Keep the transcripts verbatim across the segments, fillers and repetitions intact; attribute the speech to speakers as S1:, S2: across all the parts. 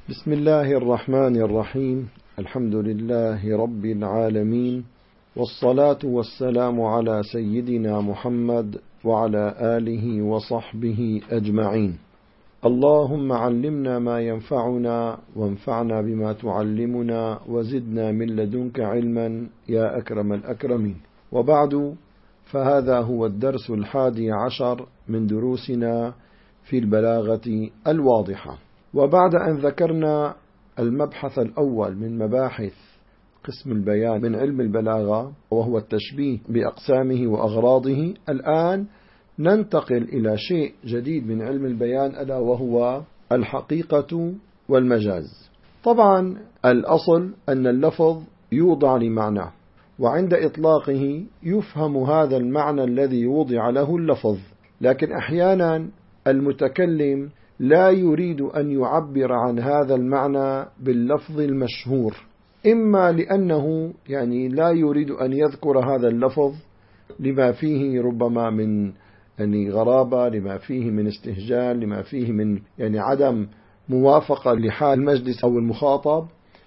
S1: بسم الله الرحمن الرحيم. الحمد لله رب العالمين، والصلاة والسلام على سيدنا محمد وعلى آله وصحبه أجمعين. اللهم علمنا ما ينفعنا وانفعنا بما تعلمنا وزدنا من لدنك علما يا أكرم الأكرمين. وبعد، فهذا هو الدرس الحادي عشر من دروسنا في البلاغة الواضحة. وبعد أن ذكرنا المبحث الأول من مباحث قسم البيان من علم البلاغة وهو التشبيه بأقسامه وأغراضه، الآن ننتقل إلى شيء جديد من علم البيان ألا وهو الحقيقة والمجاز. طبعا الأصل أن اللفظ يوضع لمعنى، وعند إطلاقه يفهم هذا المعنى الذي وضع له اللفظ، لكن أحيانا المتكلم لا يريد أن يعبر عن هذا المعنى باللفظ المشهور، إما لأنه يعني لا يريد أن يذكر هذا اللفظ لما فيه ربما من يعني غرابة، لما فيه من استهجان، لما فيه من يعني عدم موافقة لحال المجلس أو المخاطب،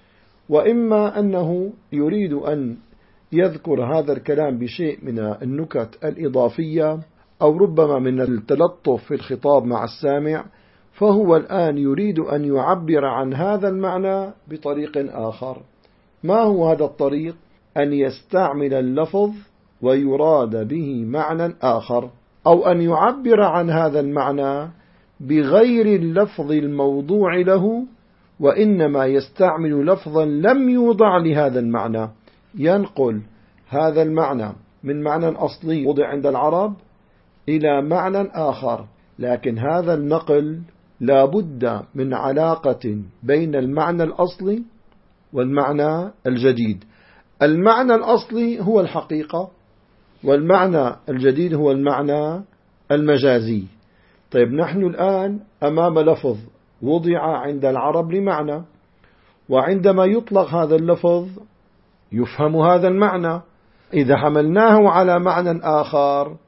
S1: وإما أنه يريد أن يذكر هذا الكلام بشيء من النكت الإضافية أو ربما من التلطف في الخطاب مع السامع، فهو الآن يريد أن يعبر عن هذا المعنى بطريق آخر. ما هو هذا الطريق؟ أن يستعمل اللفظ ويراد به معنى آخر، أو أن يعبر عن هذا المعنى بغير اللفظ الموضوع له، وإنما يستعمل لفظا لم يوضع لهذا المعنى، ينقل هذا المعنى من معنى أصلي وضع عند العرب إلى معنى آخر، لكن هذا النقل لا بد من علاقة بين المعنى الأصلي والمعنى الجديد. المعنى الأصلي هو الحقيقة، والمعنى الجديد هو المعنى المجازي. طيب، نحن الآن أمام لفظ وضع عند العرب لمعنى، وعندما يطلق هذا اللفظ يفهم هذا المعنى. إذا حملناه على معنى آخر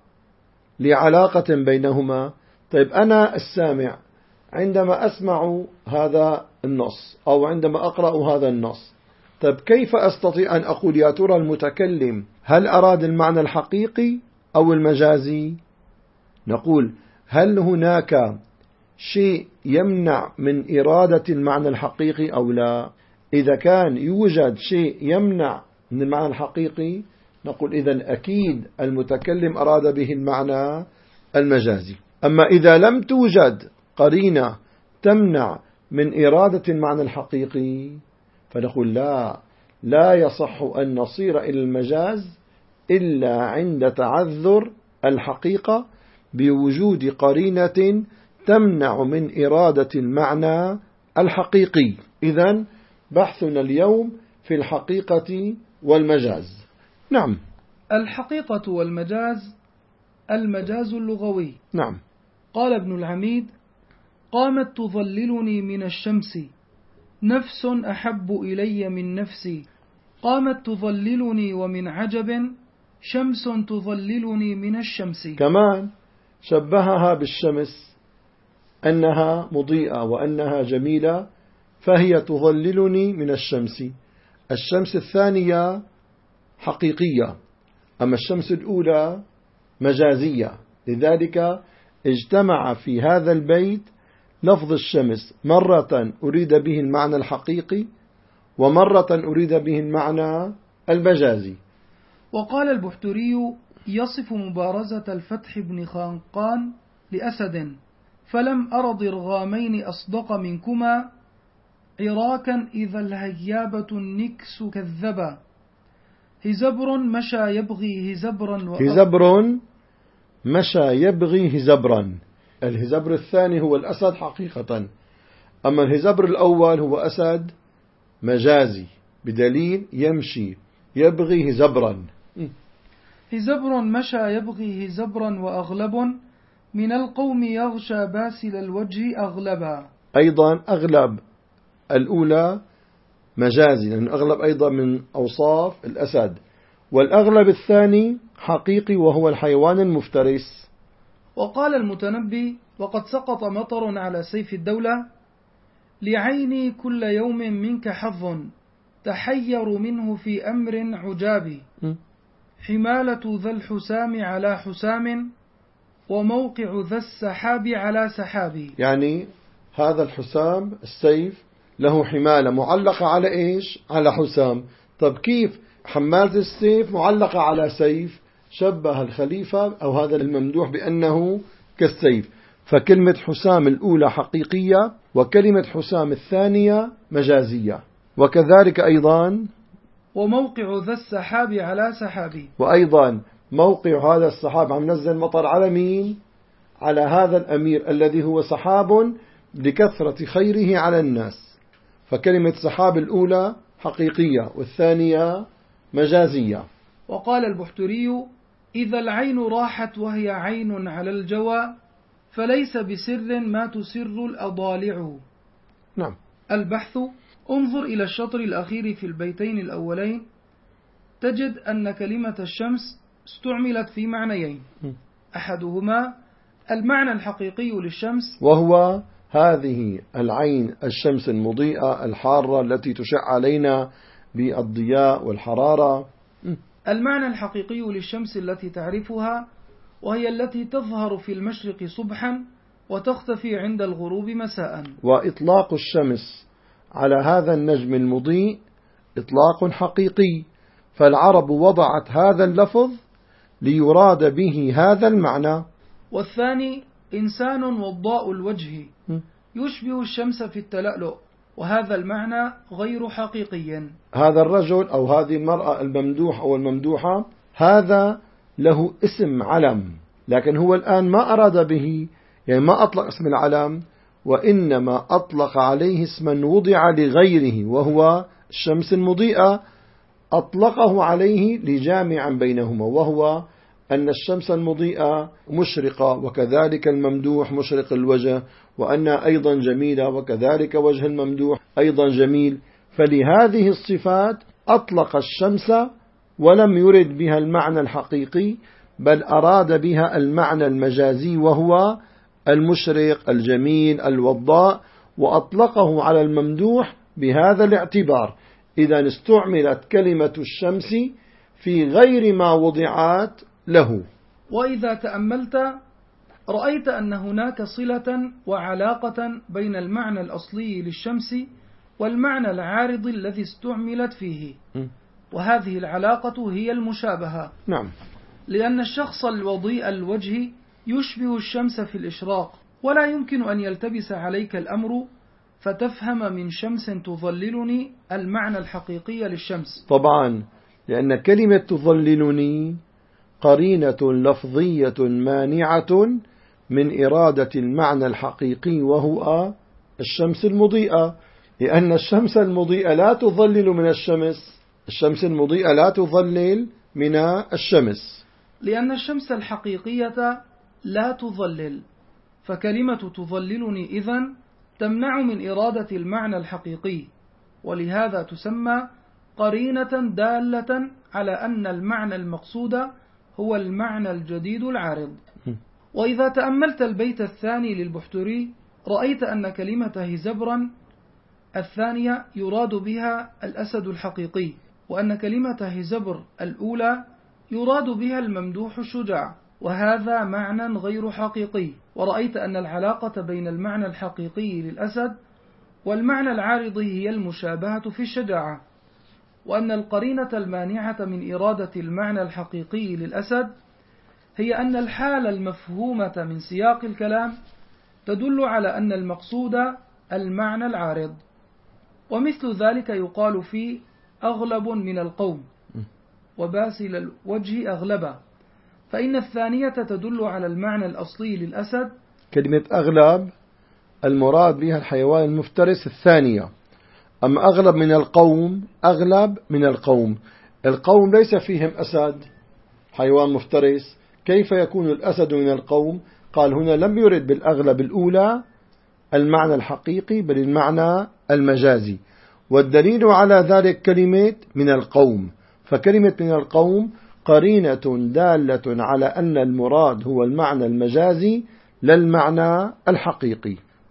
S1: لعلاقة بينهما، طيب أنا السامع عندما أسمع هذا النص أو عندما أقرأ هذا النص، طيب كيف أستطيع أن أقول يا ترى المتكلم هل أراد المعنى الحقيقي أو المجازي؟ نقول هل هناك شيء يمنع من إرادة المعنى الحقيقي أو لا؟ إذا كان يوجد شيء يمنع من المعنى الحقيقي، نقول إذن أكيد المتكلم أراد به المعنى المجازي. أما إذا لم توجد قرينة تمنع من إرادة المعنى الحقيقي، فنقول لا لا يصح أن نصير إلى المجاز إلا عند تعذر الحقيقة بوجود قرينة تمنع من إرادة المعنى الحقيقي. إذن بحثنا اليوم في الحقيقة والمجاز. نعم.
S2: الحقيقة والمجاز. المجاز اللغوي.
S1: نعم.
S2: قال ابن العميد: قامت تظللني من الشمس، نفس أحب إلي من نفسي. قامت تظللني ومن عجب، شمس تظللني من الشمس.
S1: كمان شبهها بالشمس أنها مضيئة وأنها جميلة، فهي تظللني من الشمس. الشمس الثانية حقيقية، أما الشمس الأولى مجازية، لذلك اجتمع في هذا البيت لفظ الشمس، مرة أريد به المعنى الحقيقي ومرة أريد به المعنى المجازي.
S2: وقال البحتري يصف مبارزة الفتح بن خانقان لأسد: فلم أر ضرغامين أصدق منكما، عراكا إذا الهيابة النكس كذبا. هزبر مشى يبغي هزبرا
S1: هزبر مشى يبغي هزبرا. الهزبر الثاني هو الأسد حقيقة، أما الهزبر الأول هو أسد مجازي بدليل يمشي يبغي هزبرا.
S2: هزبر مشى يبغي هزبرا وأغلب، من القوم يغشى باسل الوجه أغلبا.
S1: أيضا أغلب الأولى مجازي، لأن أغلب أيضا من أوصاف الأسد، والأغلب الثاني حقيقي وهو الحيوان المفترس.
S2: وقال المتنبي: وقد سقط مطر على سيف الدولة، لعيني كل يوم منك حظ تحير منه في أمر عجاب حمالة ذا الحسام على حسام وموقع ذا السحاب على سحاب.
S1: يعني هذا الحسام السيف له حمالة معلقة على إيش؟ على حسام. طب كيف حمالة السيف معلقة على سيف؟ شبه الخليفة أو هذا الممدوح بأنه كالسيف. فكلمة حسام الأولى حقيقية وكلمة حسام الثانية مجازية. وكذلك أيضا
S2: وموقع ذا السحاب على سحاب،
S1: وأيضا موقع هذا السحاب عم نزل مطر على مين؟ على هذا الأمير الذي هو سحاب لكثرة خيره على الناس. فكلمة سحاب الأولى حقيقية والثانية مجازية.
S2: وقال البحتري: إذا العين راحت وهي عين على الجوى فليس بسر ما تسر الأضالع.
S1: نعم.
S2: البحث: انظر إلى الشطر الأخير في البيتين الأولين تجد أن كلمة الشمس استعملت في معنيين، أحدهما المعنى الحقيقي للشمس
S1: وهو هذه العين الشمس المضيئة الحارة التي تشع علينا بالضياء والحرارة.
S2: المعنى الحقيقي للشمس التي تعرفها وهي التي تظهر في المشرق صبحا وتختفي عند الغروب مساء.
S1: وإطلاق الشمس على هذا النجم المضيء إطلاق حقيقي، فالعرب وضعت هذا اللفظ ليراد به هذا المعنى.
S2: والثاني إنسان وضاء الوجه يشبه الشمس في التلألؤ، وهذا المعنى غير حقيقي.
S1: هذا الرجل أو هذه المرأة الممدوح أو الممدوحة هذا له اسم علم، لكن هو الآن ما أراد به، يعني ما أطلق اسم العلم، وإنما أطلق عليه اسما وضع لغيره وهو الشمس المضيئة، أطلقه عليه لجامعا بينهما، وهو أن الشمس المضيئة مشرقة وكذلك الممدوح مشرق الوجه، وأنها أيضا جميلة وكذلك وجه الممدوح أيضا جميل. فلهذه الصفات أطلق الشمس ولم يرد بها المعنى الحقيقي، بل أراد بها المعنى المجازي وهو المشرق الجميل الوضاء، وأطلقه على الممدوح بهذا الاعتبار. إذا استعملت كلمة الشمس في غير ما وضعت له.
S2: وإذا تأملت رأيت أن هناك صلة وعلاقة بين المعنى الأصلي للشمس والمعنى العارض الذي استعملت فيه، وهذه العلاقة هي المشابهة.
S1: نعم.
S2: لأن الشخص الوضيء الوجه يشبه الشمس في الإشراق، ولا يمكن أن يلتبس عليك الأمر فتفهم من شمس تظللني المعنى الحقيقي للشمس.
S1: طبعا، لأن كلمة تظللني قرينة لفظية مانعة من إرادة المعنى الحقيقي وهو الشمس المضيئة، لأن الشمس المضيئة لا تظلل من الشمس، الشمس المضيئة لا تظلل من الشمس،
S2: لأن الشمس الحقيقية لا تظلل، فكلمة تظللني إذن تمنع من إرادة المعنى الحقيقي، ولهذا تسمى قرينة دالة على أن المعنى المقصود هو المعنى الجديد العارض. وإذا تأملت البيت الثاني للبحتري رأيت أن كلمة هزبرا الثانية يراد بها الأسد الحقيقي، وأن كلمة هزبر الأولى يراد بها الممدوح الشجاع، وهذا معنى غير حقيقي. ورأيت أن العلاقة بين المعنى الحقيقي للأسد والمعنى العارض هي المشابهة في الشجاعة، وأن القرينة المانعة من إرادة المعنى الحقيقي للأسد هي أن الحالة المفهومة من سياق الكلام تدل على أن المقصود المعنى العارض. ومثل ذلك يقال في أغلب من القوم وباسل الوجه أغلبا، فإن الثانية تدل على المعنى الأصلي للأسد.
S1: كلمة أغلب المراد بها الحيوان المفترس الثانية، أما أغلب من القوم أغلب من القوم، القوم ليس فيهم أسد حيوان مفترس، كيف يكون الأسد من القوم؟ قال هنا لم يرد بالأغلب الأولى المعنى الحقيقي بل المعنى المجازي، والدليل على ذلك كلمة من القوم، فكلمة من القوم قرينة دالة على أن المراد هو المعنى المجازي لا المعنى الحقيقي.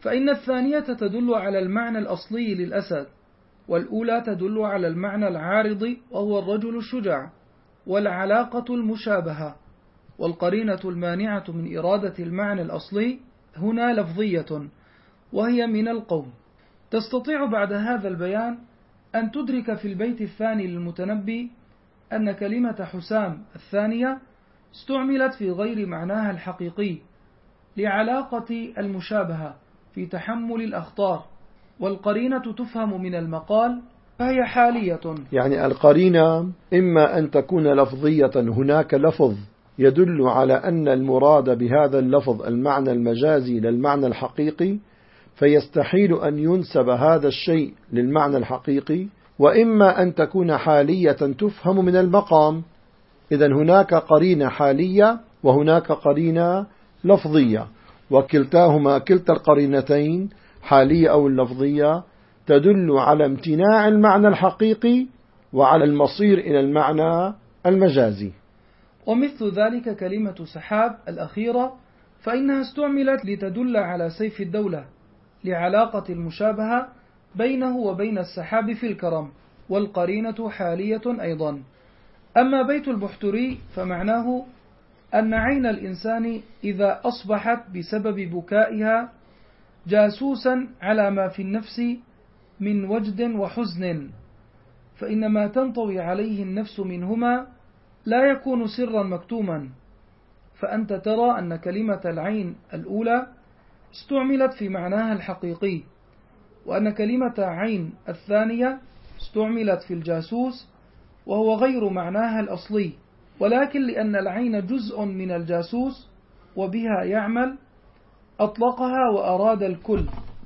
S2: فإن الثانية تدل على المعنى الأصلي للأسد، والأولى تدل على المعنى العارض وهو الرجل الشجاع. والعلاقة المشابهة والقرينة المانعة من إرادة المعنى الأصلي هنا لفظية، وهي من القوم. تستطيع بعد هذا البيان أن تدرك في البيت الثاني للمتنبي أن كلمة حسام الثانية استعملت في غير معناها الحقيقي لعلاقة المشابهة في تحمل الأخطار، والقرينة تفهم من المقال فهي حالية.
S1: يعني القرينة إما أن تكون لفظية، هناك لفظ يدل على أن المراد بهذا اللفظ المعنى المجازي للمعنى الحقيقي، فيستحيل أن ينسب هذا الشيء للمعنى الحقيقي، وإما أن تكون حالية تفهم من المقام. إذن هناك قرينة حالية وهناك قرينة لفظية، وكلتاهما كلتا القرينتين حالية أو اللفظية تدل على امتناع المعنى الحقيقي وعلى المصير إلى المعنى المجازي.
S2: ومثل ذلك كلمة سحاب الأخيرة، فإنها استعملت لتدل على سيف الدولة لعلاقة المشابهة بينه وبين السحاب في الكرم، والقرينة حالية أيضا. أما بيت البحتري فمعناه أن عين الإنسان إذا أصبحت بسبب بكائها جاسوسا على ما في النفس من وجد وحزن، فإن ما تنطوي عليه النفس منهما لا يكون سرا مكتوما. فأنت ترى أن كلمة العين الأولى استعملت في معناها الحقيقي، وأن كلمة عين الثانية استعملت في الجاسوس وهو غير معناها الأصلي، ولكن لأن العين جزء من الجاسوس وبها يعمل أطلقها وأراد الكل.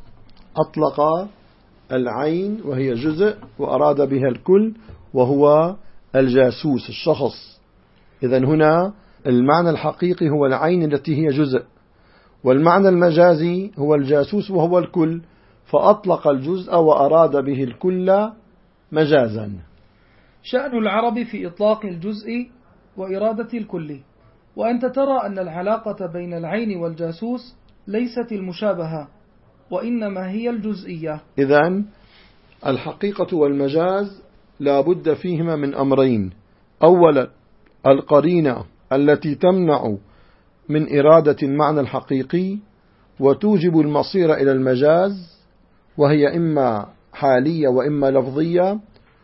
S1: أطلق العين وهي جزء وأراد بها الكل وهو الجاسوس الشخص. إذن هنا المعنى الحقيقي هو العين التي هي جزء، والمعنى المجازي هو الجاسوس وهو الكل، فأطلق الجزء وأراد به الكل مجازا.
S2: شأن العرب في إطلاق الجزء وإرادة الكل. وأنت ترى أن العلاقة بين العين والجاسوس ليست المشابهة، وإنما هي الجزئية.
S1: إذن الحقيقة والمجاز لا بد فيهما من أمرين: أولا القرينة التي تمنع من إرادة المعنى الحقيقي وتوجب المصير إلى المجاز، وهي إما حالية وإما لفظية،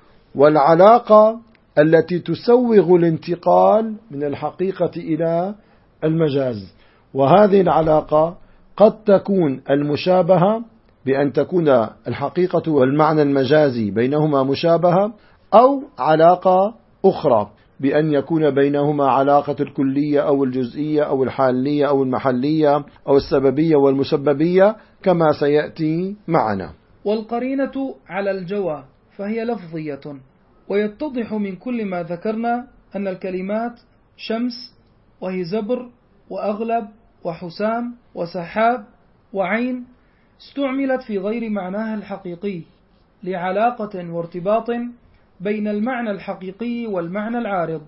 S1: والعلاقة التي تسوغ الانتقال من الحقيقة إلى المجاز. وهذه العلاقة قد تكون المشابهة بأن تكون الحقيقة والمعنى المجازي بينهما مشابهة، أو علاقة أخرى بأن يكون بينهما علاقة الكلية أو الجزئية أو الحالية أو المحلية أو السببية والمسببية كما سيأتي معنا.
S2: والقرينة على الجوى فهي لفظية، ويتضح من كل ما ذكرنا أن الكلمات شمس وهزبر وأغلب وحسام وسحاب وعين استعملت في غير معناها الحقيقي لعلاقة وارتباط بين المعنى الحقيقي والمعنى العارض،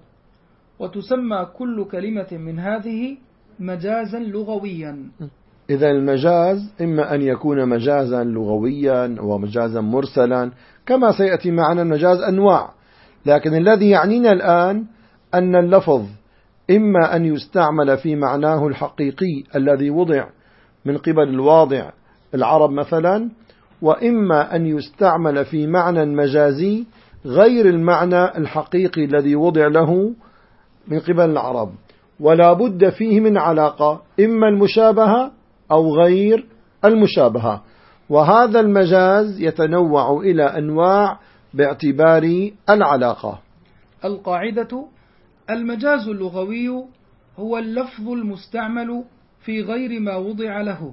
S2: وتسمى كل كلمة من هذه مجازا لغويا.
S1: إذا المجاز إما أن يكون مجازا لغويا ومجازا مرسلا كما سيأتي معنا. المجاز أنواع، لكن الذي يعنينا الآن أن اللفظ إما أن يستعمل في معناه الحقيقي الذي وضع من قبل الواضع العرب مثلا، وإما أن يستعمل في معنى مجازي غير المعنى الحقيقي الذي وضع له من قبل العرب، ولا بد فيه من علاقة، إما المشابهة أو غير المشابهة. وهذا المجاز يتنوع إلى أنواع باعتبار العلاقة.
S2: القاعدة: المجاز اللغوي هو اللفظ المستعمل في غير ما وضع له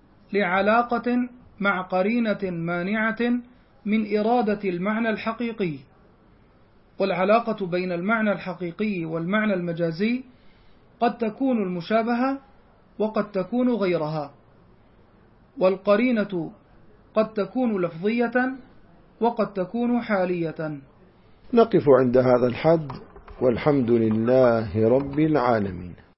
S2: لعلاقة مع قرينة مانعة من إرادة المعنى الحقيقي. والعلاقة بين المعنى الحقيقي والمعنى المجازي قد تكون المشابهة وقد تكون غيرها، والقرينة قد تكون لفظية وقد تكون حالية.
S1: نقف عند هذا الحد، والحمد لله رب العالمين.